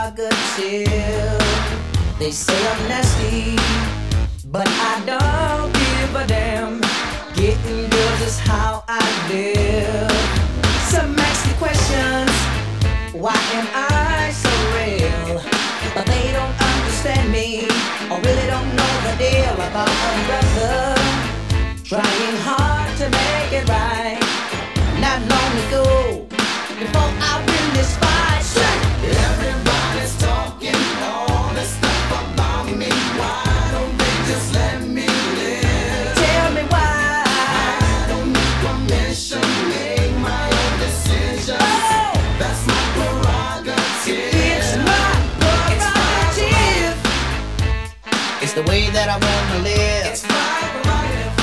prerogative. They say I'm nasty, but I don't give a damn. Getting girls is how I live. Some ask me questions, why am I so real? But they don't understand me, or really don't know the deal about a brother trying hard to make it right. Not long ago, before I win this fight, everybody's talking all this stuff about me. Why don't they just let me live? tell me why. I don't need permission, make my own decisions. Oh, That's my prerogative. it's my prerogative. It's the way that I wanna live. It's my prerogative.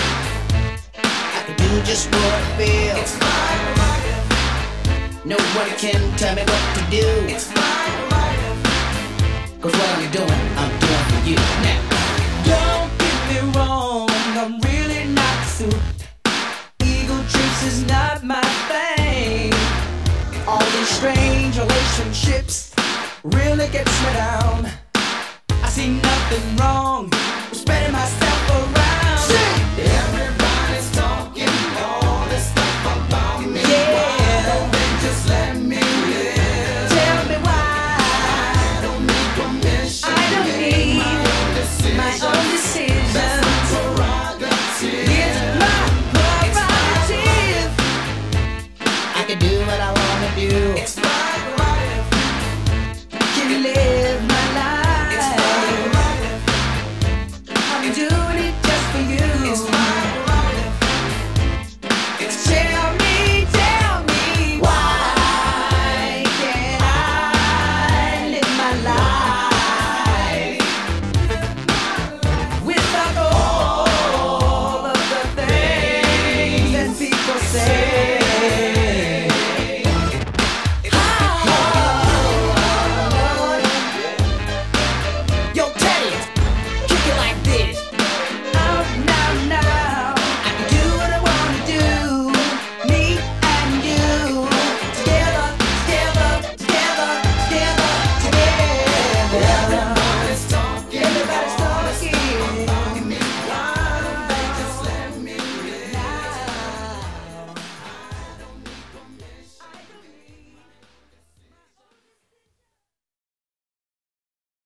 I can do just what I feel. It's my prerogative. Nobody can tell me what to do. It's my prerogative. Cause what I'm doing for you now. Don't get me wrong, I'm really not suited. Ego trips is not my thing. All these strange relationships really gets me down. I see nothing wrong with spreading myself around. Everybody's talking all this stuff about me. Yeah. Why don't they just let me live? Tell me why. I don't need permission. I don't make need my own decisions. my own That's decisions. my prerogative. It's my prerogative. I can do what I wanna do. It's my prerogative. Can live my It's my life. prerogative. I'm doing it just for you. It's my prerogative. It's Tell me why can't I live my life?